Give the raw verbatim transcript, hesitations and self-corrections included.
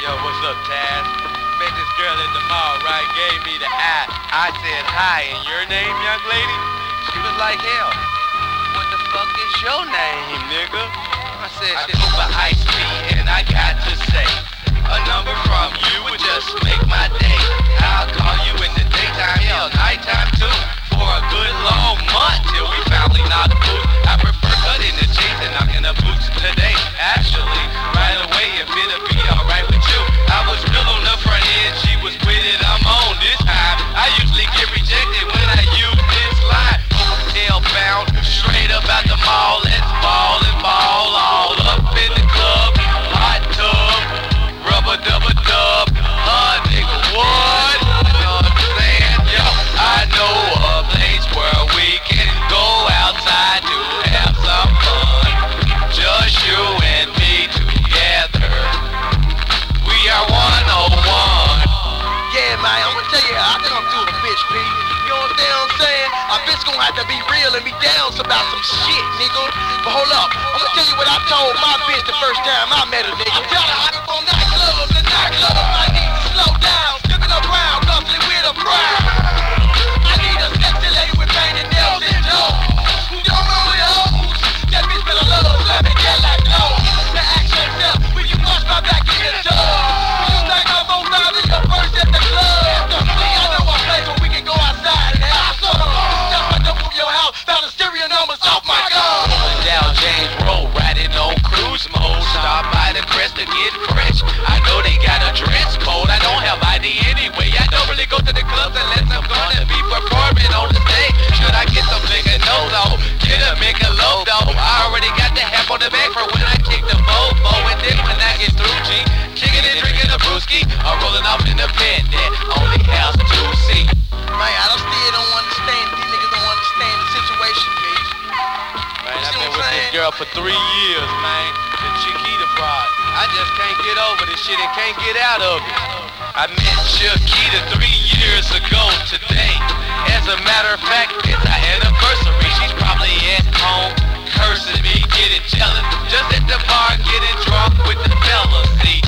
Yo, what's up, Taz? Met this girl at the mall, right? Gave me the eye. I said hi, and your name, young lady? She was like, hell, what the fuck is your name, nigga? I said, shit over iced tea, and I got to say, a number from you would just make my day. I'll call you in the daytime, hell, nighttime too, for a good long month till we finally knock boots. I prefer cutting the chase and knocking the boots today. Actually, right away, if it'll be alright with you. I was real on the front end, she was with it, I'm on this time. I usually get rejected when I use this line. Hellbound, straight up out the mall, let's ball and ball all up in the club. Hot tub, rubber dubber dub, uh nigga, what? You know what I'm saying? Yo, I know a place where we can go outside to have some fun. Just you and me together. We are one oh one. Yeah, man, I'm gonna tell you how I come through a bitch, P. You understand what I'm saying? A bitch gonna have to be real and be down about some shit, nigga. But hold up, I'm gonna tell you what I told my bitch the first time I met her, nigga. I'm trying to hop up on nightclubs, the nightclubs, I need to slow down, skipping around, hustling with a crowd. I need a sexy lady with painted nails and toes. Who don't know the hoes? That bitch better love, let me get like no. Now ask yourself, will you watch my back in the tub? Will you think I'm on time in your first at the club? See, I know a place where we can go outside and have some. Just went up from your house, found the stereo numbers off my gun. Rolling down James Road, riding on cruise mode. Stop by the crest to get fresh. I know they got a dress code. I don't have I D anyway. I don't really go to the clubs unless I'm gonna be performing on the stage. Should I get some bigger no though? Get a bigger low though. I already got the half on the back for when I kick the Volvo. And then when I get through, G, kicking and drinking a brewski, I'm rolling off in the pen that only has two seats. Man, I don't still don't understand. These niggas don't understand the situation, bitch. Man, You I've see been what with I'm this saying? girl for three years, man. The Chiquita broad. I just can't get over this shit and can't get out of it. I met Chiquita three years ago today. As a matter of fact, it's our anniversary. She's probably at home cursing me, getting jealous. Just at the bar, getting drunk with the fellas. See,